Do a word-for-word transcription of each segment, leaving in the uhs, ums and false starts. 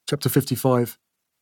Chapter fifty-five.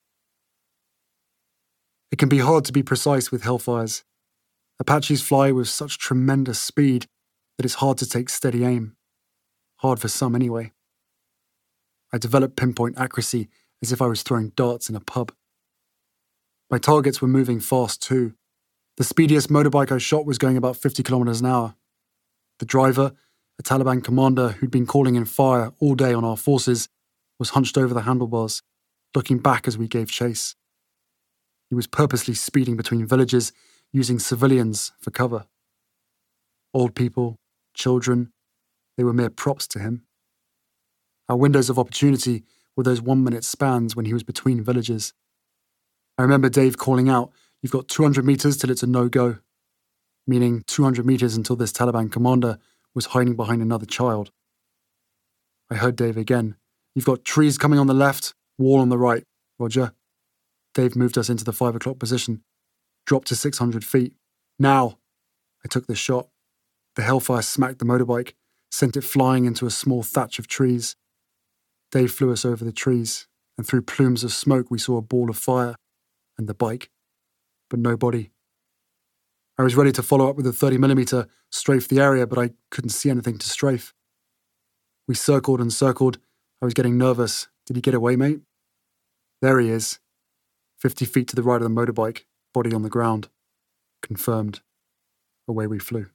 It can be hard to be precise with Hellfires. Apaches fly with such tremendous speed that it's hard to take steady aim. Hard for some anyway. I developed pinpoint accuracy as if I was throwing darts in a pub. My targets were moving fast too. The speediest motorbike I shot was going about fifty kilometers an hour. The driver, a Taliban commander who'd been calling in fire all day on our forces, was hunched over the handlebars, looking back as we gave chase. He was purposely speeding between villages, using civilians for cover. Old people, children, they were mere props to him. Our windows of opportunity were those one-minute spans when he was between villages. I remember Dave calling out, "You've got two hundred meters till it's a no-go," meaning two hundred meters until this Taliban commander was hiding behind another child. I heard Dave again. "You've got trees coming on the left, wall on the right, Roger." Dave moved us into the five o'clock position, dropped to six hundred feet. "Now!" I took the shot. The Hellfire smacked the motorbike, sent it flying into a small thatch of trees. Dave flew us over the trees, and through plumes of smoke we saw a ball of fire and the bike, but no body. I was ready to follow up with a thirty millimeter, strafe the area, but I couldn't see anything to strafe. We circled and circled. I was getting nervous. Did he get away, mate? There he is. Fifty feet to the right of the motorbike, body on the ground. Confirmed. Away we flew.